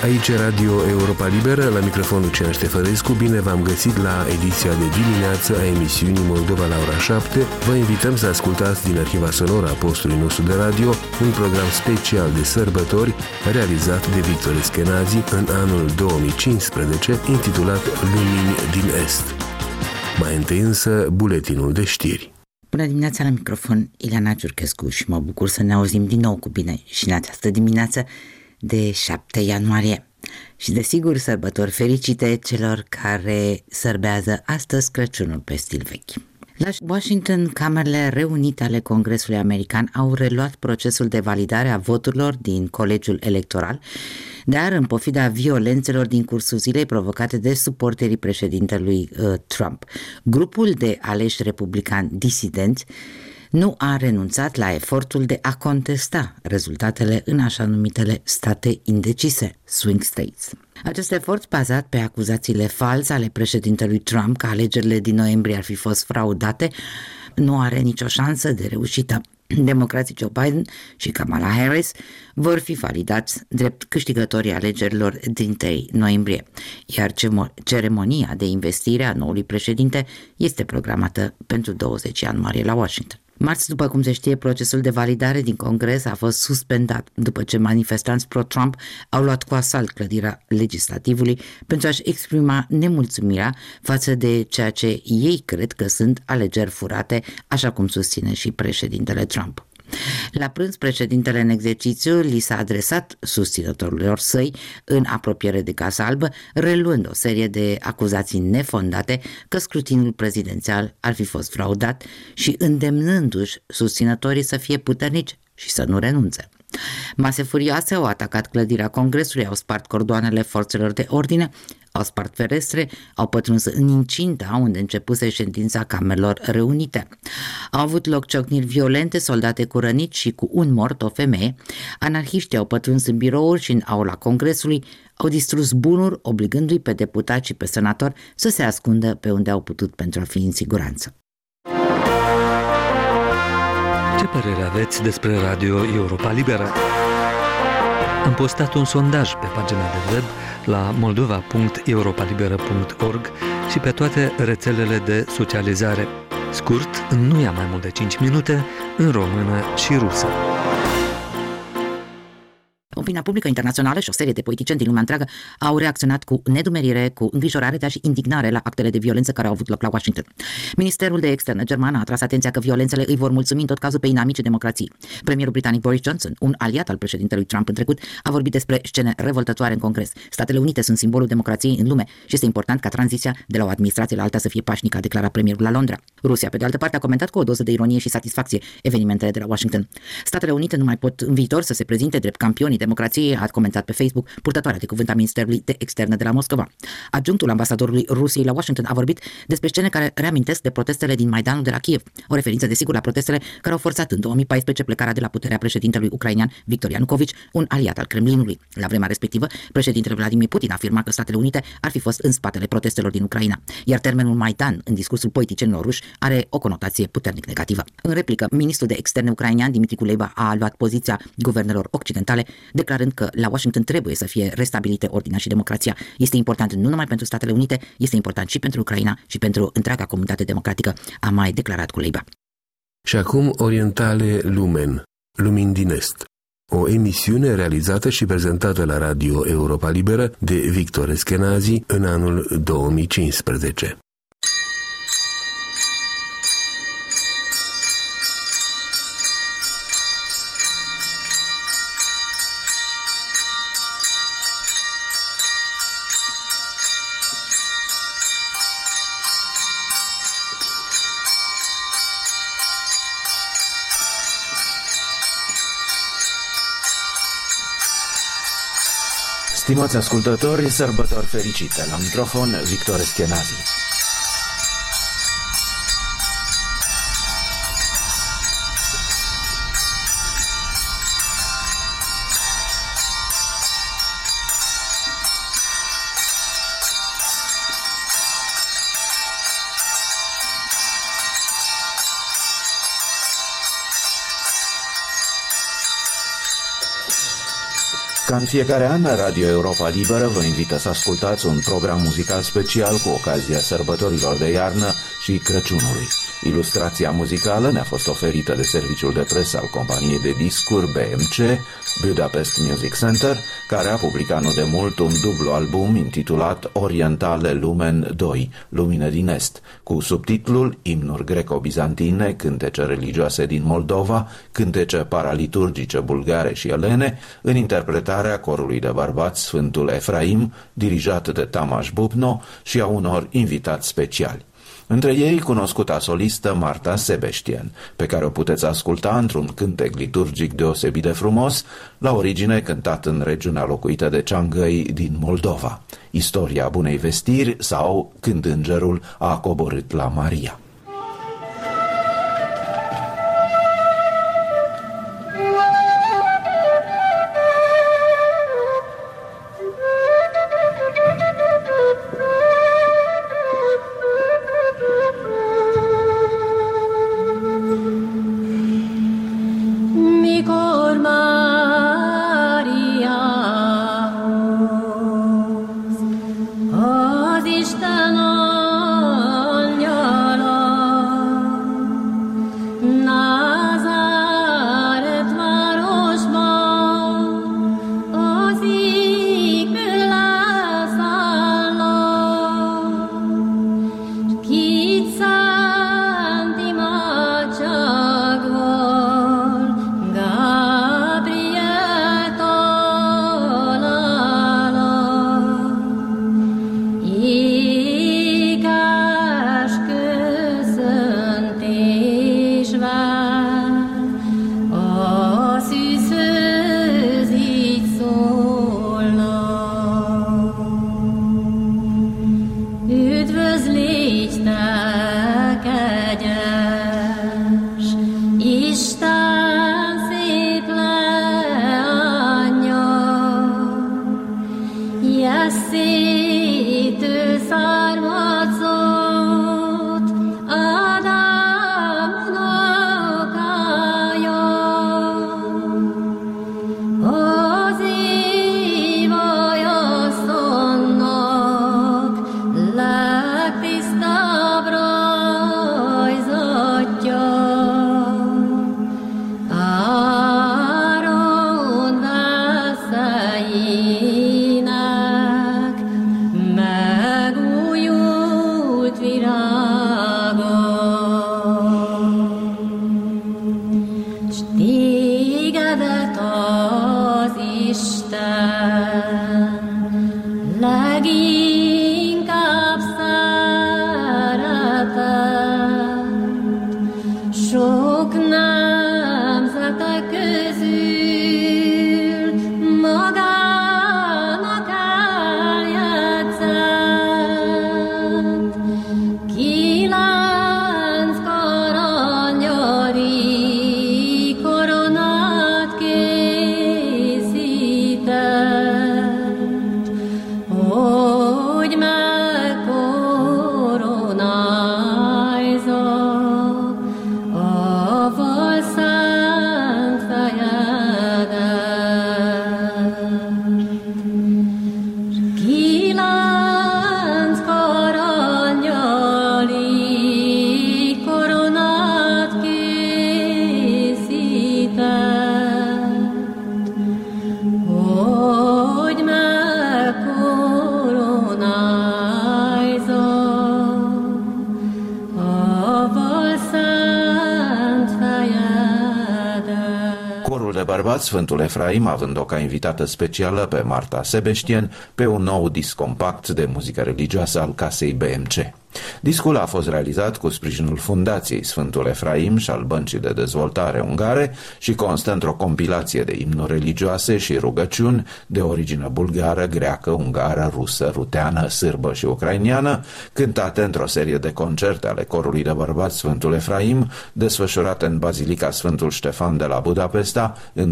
Aici Radio Europa Liberă, la microfonul Lucian Ștefărescu. Bine v-am găsit la ediția de dimineață a emisiunii Moldova la ora 7. Vă invităm să ascultați din arhiva sonoră a postului nostru de radio un program special de sărbători realizat de Victor Eskenazi în anul 2015, intitulat Lumini din Est. Mai întâi însă buletinul de știri. Bună dimineața, la microfon Ileana Ciurchescu și mă bucur să ne auzim din nou cu bine și în această dimineață de 7 ianuarie. Și desigur sărbători fericite celor care sărbează astăzi Crăciunul pe stil vechi. La Washington, camerele reunite ale Congresului American au reluat procesul de validare a voturilor din colegiul electoral, dar în pofida violențelor din cursul zilei provocate de suporterii președintelui Trump. Grupul de aleși republicani disidenți nu a renunțat la efortul de a contesta rezultatele în așa numitele state indecise, swing states. Acest efort, bazat pe acuzațiile false ale președintelui Trump că alegerile din noiembrie ar fi fost fraudate, nu are nicio șansă de reușită. Democrații Joe Biden și Kamala Harris vor fi validați drept câștigătorii alegerilor din 3 noiembrie, iar ceremonia de investire a noului președinte este programată pentru 20 ianuarie la Washington. Marți, după cum se știe, procesul de validare din Congres a fost suspendat după ce manifestanți pro-Trump au luat cu asalt clădirea legislativului pentru a-și exprima nemulțumirea față de ceea ce ei cred că sunt alegeri furate, așa cum susține și președintele Trump. La prânz, președintele în exercițiu li s-a adresat susținătorilor săi în apropiere de Casa Albă, reluând o serie de acuzații nefondate că scrutinul prezidențial ar fi fost fraudat și îndemnându-și susținătorii să fie puternici și să nu renunțe. Mase furioase au atacat clădirea Congresului, au spart cordoanele forțelor de ordine, au spart ferestre, au pătruns în incinta unde începuse ședința camerelor reunite. Au avut loc ciocniri violente, soldate cu răniți și cu un mort, o femeie. Anarhiștii au pătruns în birouri și în aula Congresului, au distrus bunuri, obligându-i pe deputați și pe senatori să se ascundă pe unde au putut pentru a fi în siguranță. Ce părere aveți despre Radio Europa Liberă? Am postat un sondaj pe pagina de web la moldova.europalibera.org și pe toate rețelele de socializare. Scurt, nu ia mai mult de 5 minute, în română și rusă. Opinia publică internațională și o serie de politicieni din lumea întreagă au reacționat cu nedumerire, cu îngrijorare, dar și indignare la actele de violență care au avut loc la Washington. Ministerul de Externe german a atras atenția că violențele îi vor mulțumi în tot cazul pe inamicii democrației. Premierul britanic Boris Johnson, un aliat al președintelui Trump în trecut, a vorbit despre scene revoltătoare în Congres. Statele Unite sunt simbolul democrației în lume și este important ca tranziția de la o administrație la alta să fie pașnică, a declarat premierul la Londra. Rusia, pe de altă parte, a comentat cu o doză de ironie și satisfacție evenimentele de la Washington. Statele Unite nu mai pot în viitor să se prezinte drept campionii democrației, a comentat pe Facebook purtătoarea de cuvânt a Ministerului de Externe de la Moscova. Adjunctul ambasadorului Rusiei la Washington a vorbit despre scene care reamintesc de protestele din Maidanul de la Kiev, o referință desigur la protestele care au forțat în 2014 plecarea de la puterea președintelui ucrainean Viktor Ianukovici, un aliat al Kremlinului. La vremea respectivă, președintele Vladimir Putin afirma că Statele Unite ar fi fost în spatele protestelor din Ucraina, iar termenul Maidan în discursul politicienilor ruși are o conotație puternic negativă. În replică, ministrul de Externe ucrainean Dmitry Kuleba a luat poziția guvernelor occidentale, declarând că la Washington trebuie să fie restabilite ordinea și democrația. Este important nu numai pentru Statele Unite, este important și pentru Ucraina și pentru întreaga comunitate democratică, a mai declarat Kuleba. Și acum Orientale Lumen, Lumini din Est. O emisiune realizată și prezentată la Radio Europa Liberă de Victor Eskenazi în anul 2015. Stimați ascultători, sărbători fericite! La microfon, Victor Eskenazi. Ca în fiecare an, Radio Europa Liberă vă invită să ascultați un program muzical special cu ocazia sărbătorilor de iarnă și Crăciunului. Ilustrația muzicală ne-a fost oferită de serviciul de presă al companiei de discuri BMC, Budapest Music Center, care a publicat nu de mult un dublu album intitulat Orientale Lumen 2, Lumine din Est, cu subtitlul Imnuri greco-bizantine, cântece religioase din Moldova, cântece paraliturgice bulgare și elene, în interpretarea corului de bărbați Sfântul Efraim, dirijat de Tamas Bubno și a unor invitați speciali. Între ei, cunoscuta solistă Marta Sebeștien, pe care o puteți asculta într-un cântec liturgic deosebit de frumos, la origine cântat în regiunea locuită de Ceangăi din Moldova, Istoria Bunei Vestiri sau Când Îngerul a coborât la Maria. Sfântul Efraim, având-o ca invitată specială pe Marta Sebeștien pe un nou disc compact de muzică religioasă al casei BMC. Discul a fost realizat cu sprijinul Fundației Sfântul Efraim și al Băncii de Dezvoltare Ungare și constă într-o compilație de imnuri religioase și rugăciuni de origine bulgară, greacă, ungară, rusă, ruteană, sârbă și ucrainiană, cântate într-o serie de concerte ale corului de bărbați Sfântul Efraim, desfășurate în Bazilica Sfântul Ștefan de la Budapesta în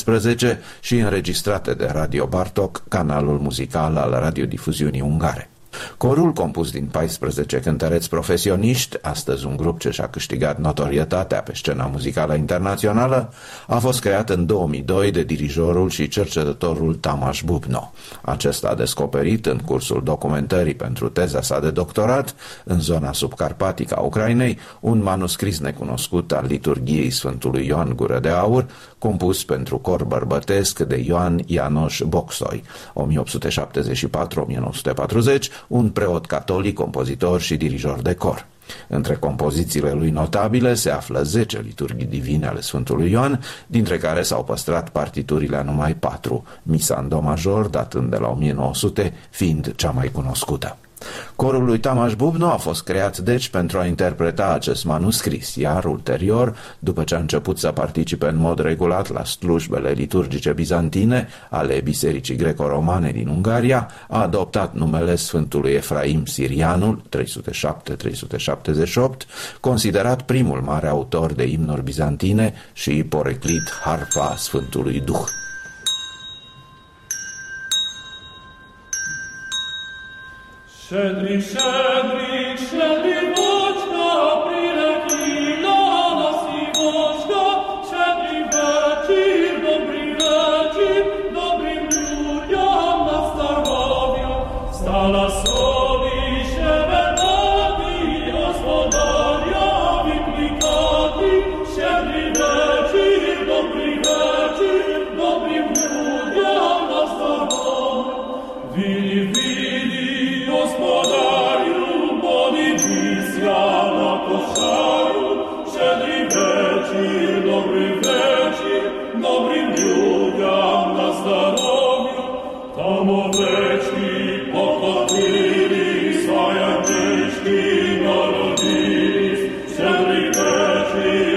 2013-2014 și înregistrate de Radio Bartok, canalul muzical al radiodifuziunii ungare. Corul, compus din 14 cântăreți profesioniști, astăzi un grup ce și-a câștigat notorietatea pe scena muzicală internațională, a fost creat în 2002 de dirijorul și cercetătorul Tamas Bubno. Acesta a descoperit, în cursul documentării pentru teza sa de doctorat, în zona subcarpatică a Ucrainei, un manuscris necunoscut al liturghiei Sfântului Ioan Gură de Aur, compus pentru cor bărbătesc de Ioan Ianoș Bocsoi, 1874-1940, un preot catolic, compozitor și dirijor de cor. Între compozițiile lui notabile se află 10 liturghii divine ale Sfântului Ioan, dintre care s-au păstrat partiturile a numai 4, misa în do major, datând de la 1900, fiind cea mai cunoscută. Corul lui Tamas Bubno a fost creat deci pentru a interpreta acest manuscris, iar ulterior, după ce a început să participe în mod regulat la slujbele liturgice bizantine ale Bisericii Greco-Romane din Ungaria, a adoptat numele Sfântului Efraim Sirianul, 307-378, considerat primul mare autor de imnuri bizantine și poreclit harfa Sfântului Duh. Щедрий, щедрий, щедрий бочка, прилетіла на сівочка, щедрий вечір, добрим людям на здоров'я, стала собі щебетати, господаря відкликати, щедрий вечір, добрим людям на здоров'я, Господарю, подивися на кошару, щедрий вечір, добрим людям на здоров'я. Там овечки походились, а ягнички народились. Щедрий вечір,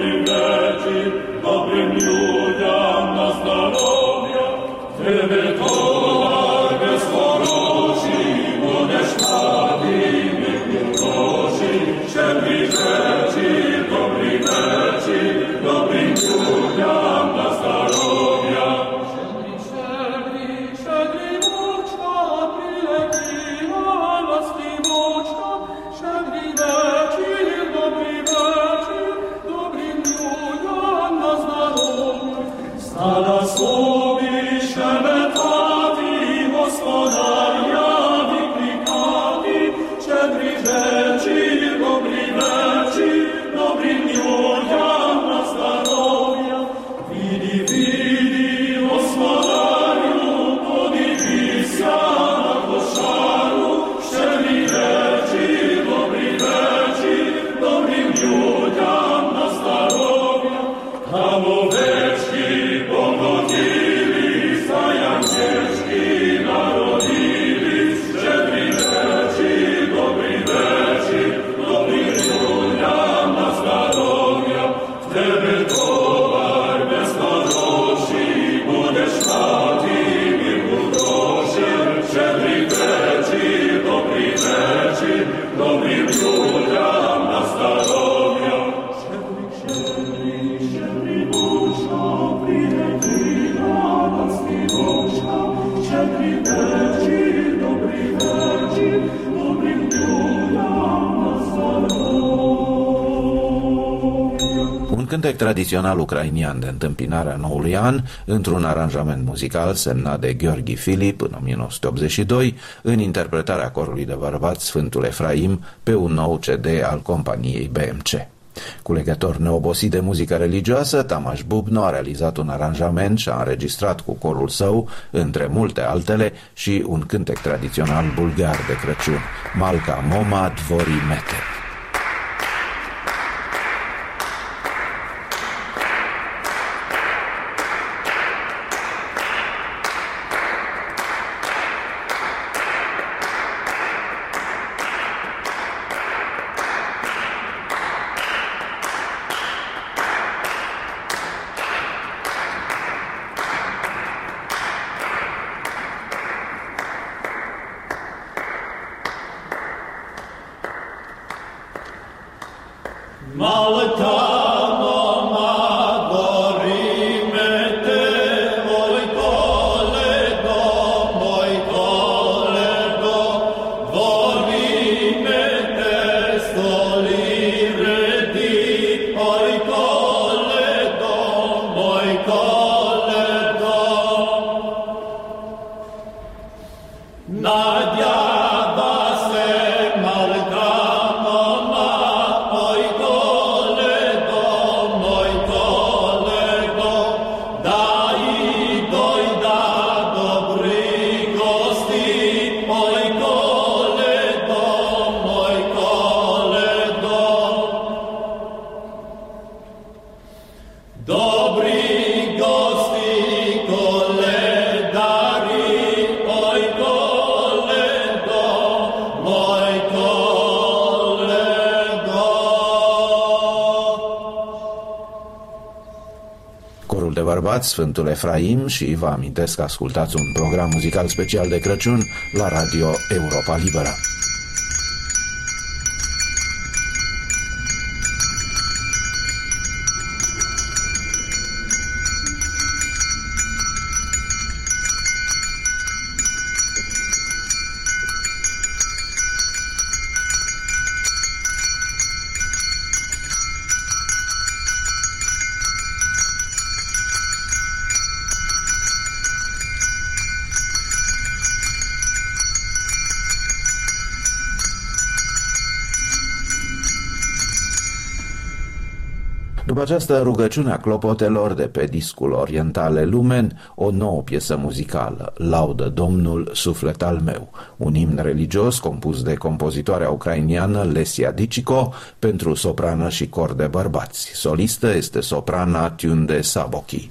добрим людям на здоров'я. Тебе товар безворожий, будеш мати митні гроші. Щедрий вечір, добрим людям на здоров'я. Щедрий бочка, прилетіла на співочка. Щедрий вечір, добрим людям на здоров'я. Стала собі щебетати, господаря відкликати. Щедрий вечір, добрим людям на здоров'я. Віді, господарю, подивися на кошару. Щедрий вечір, добрим людям на здоров'я. Там овечки походились, а ягнички народились. Щедрий вечір, добрим людям на здоров'я. В тебе товар бездорожчий, будеш мати мірку грошей. Щедрий вечір, добрим людям на здоров'я. Щедрий бочка, прилетіла на співочка. Щедрий вечір, добрим людям на здоров'я. Un cântec tradițional ucrainian de întâmpinarea noului an, într-un aranjament muzical semnat de Gheorghi Filip în 1982, în interpretarea corului de bărbați Sfântul Efraim pe un nou CD al companiei BMC. Culegător neobosit de muzică religioasă, Tamas Bubno a realizat un aranjament și a înregistrat cu corul său, între multe altele, și un cântec tradițional bulgar de Crăciun, Malka Moma Dvori Mete. bărbați Sfântul Efraim și vă amintesc că ascultați un program muzical special de Crăciun la Radio Europa Liberă. După această rugăciune a clopotelor de pe discul Orientale Lumen, o nouă piesă muzicală, Laudă Domnul, suflet al meu, un imn religios compus de compozitoarea ucrainiană Lesia Dicico pentru soprană și cor de bărbați. Solistă este soprana Tunde Saboki.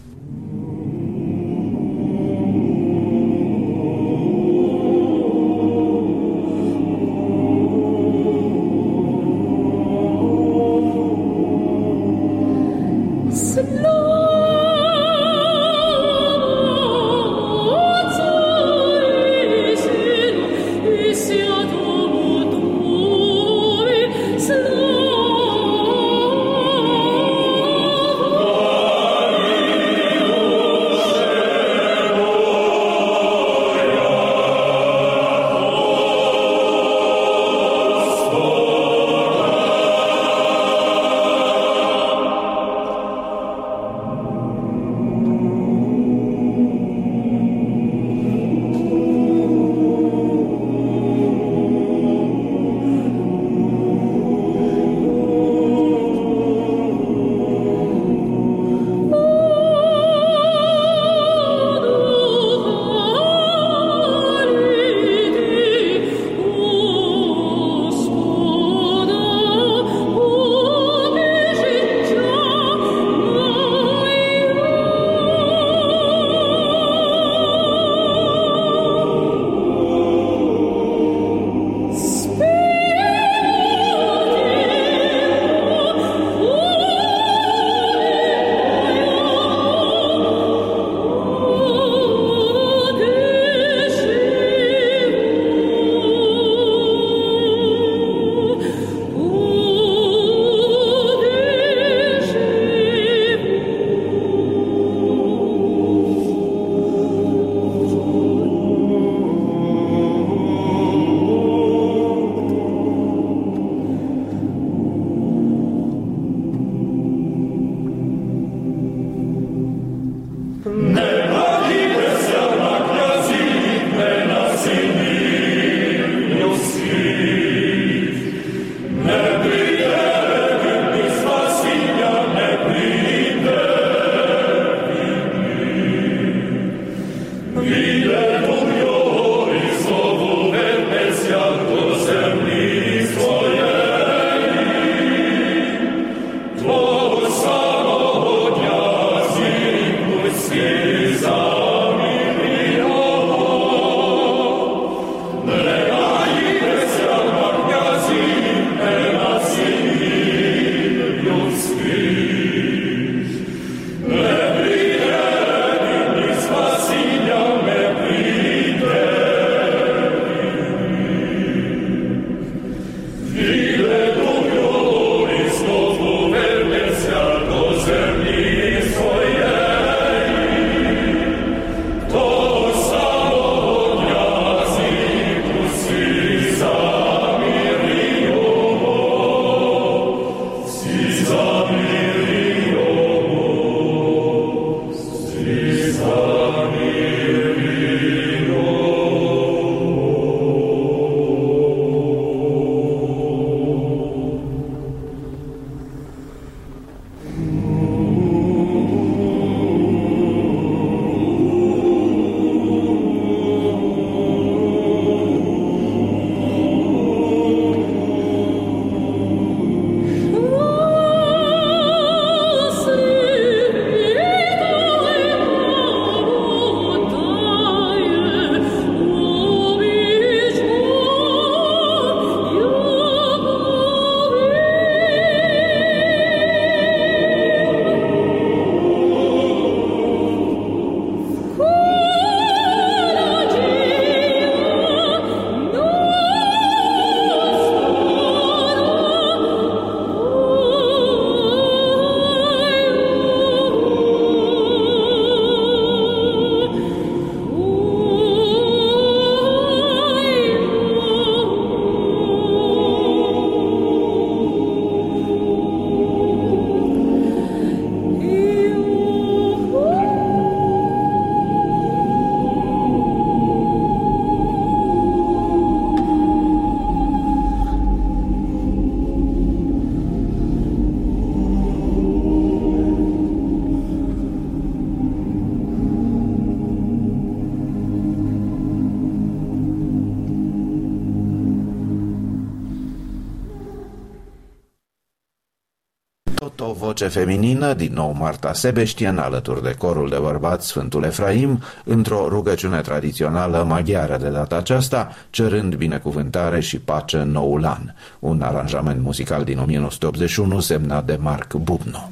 Slava O voce feminină, din nou Marta Sebeștien, alături de corul de bărbați Sfântul Efraim, într-o rugăciune tradițională maghiară de data aceasta, cerând binecuvântare și pace în noul an. Un aranjament muzical din 1981 semnat de Marc Bubno.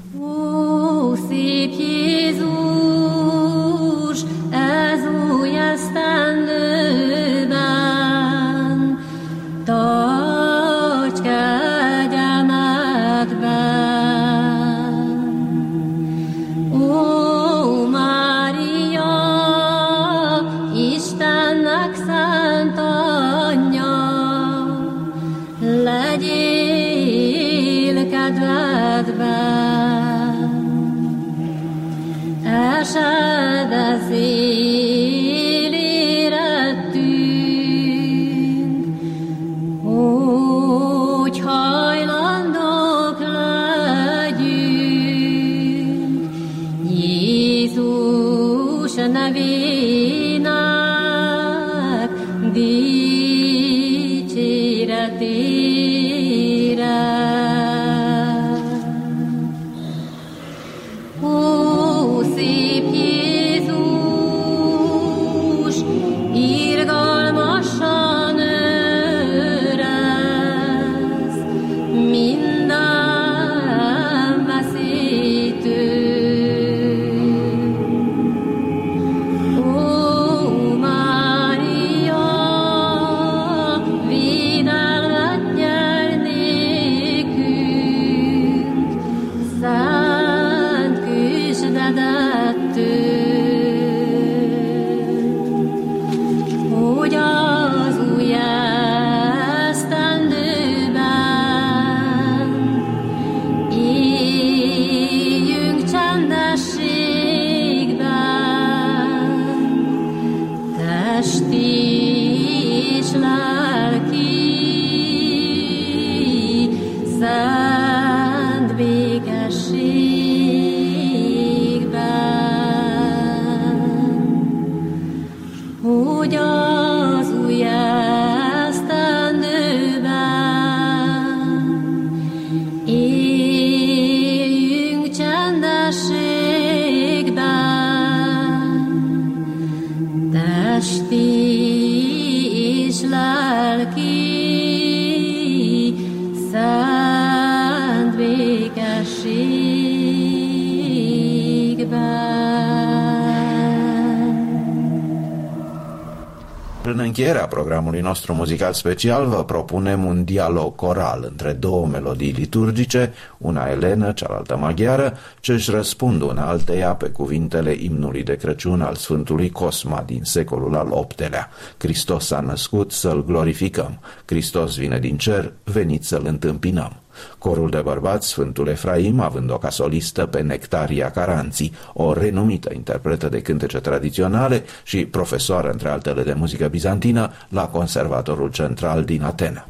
În încheierea programului nostru muzical special vă propunem un dialog coral între două melodii liturgice, una elenă, cealaltă maghiară, ce își răspund una alteia pe cuvintele imnului de Crăciun al Sfântului Cosma din secolul al VIII-lea. Hristos s-a născut, să-L glorificăm. Hristos vine din cer, veniți să-L întâmpinăm. Corul de bărbați Sfântul Efraim, având-o ca solistă pe Nectaria Caranții, o renumită interpretă de cântece tradiționale și profesoară, între altele, de muzică bizantină la Conservatorul Central din Atena.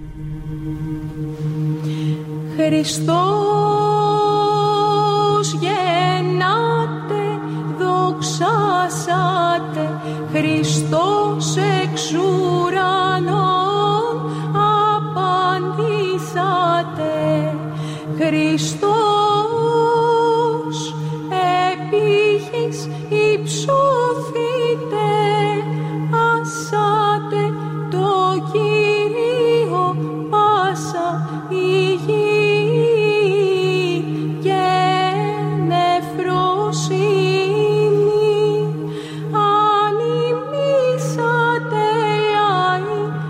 Χριστός γεννάτε, δοξάσατε, Χριστός εξ ουρανών απαντήσατε, Χριστός επί γης υψωθείτε, ασάτε το Κύριο πάσα η γη.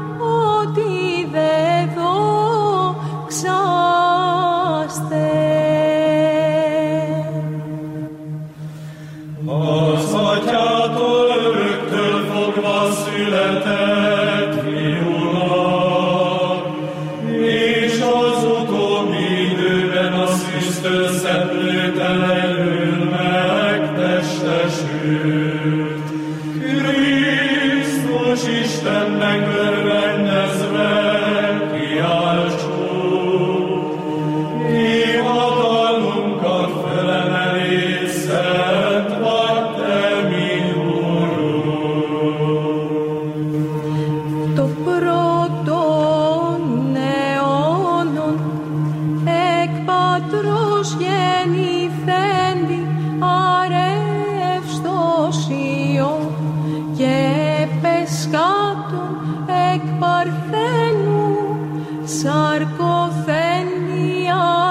Ότι δε δοξάστε.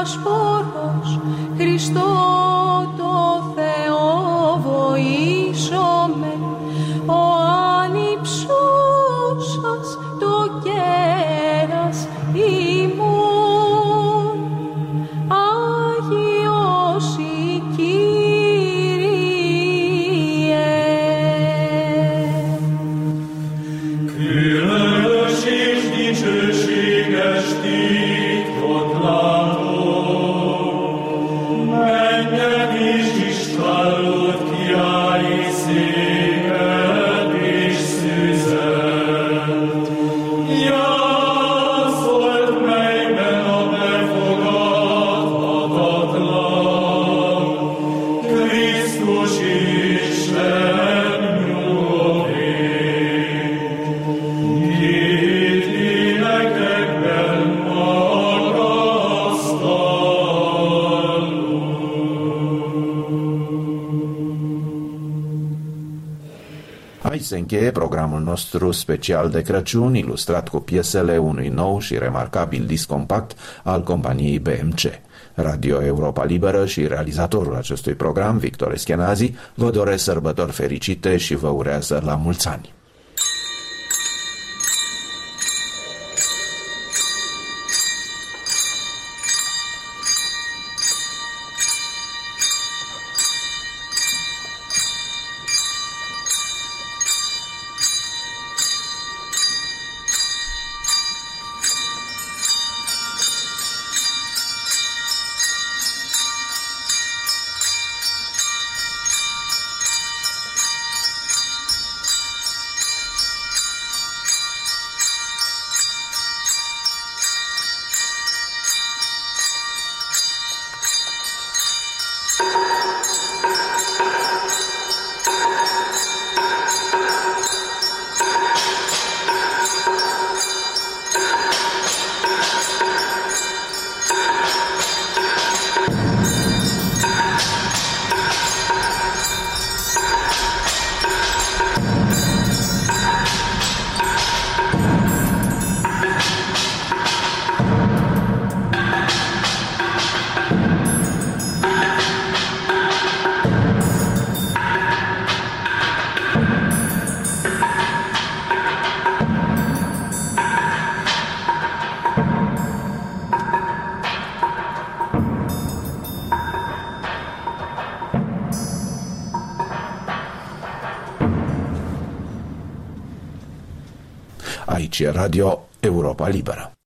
διάσπορος, Χριστό το Θεό βοήσομαι, ο άνυψος σας το κέρας ημών, Άγιος η Κύριε. Aici se încheie programul nostru special de Crăciun, ilustrat cu piesele unui nou și remarcabil disc compact al companiei BMC. Radio Europa Liberă și realizatorul acestui program, Victor Eschenazi, vă doresc sărbători fericite și vă urează la mulți ani. Aici e Radio Europa Liberă.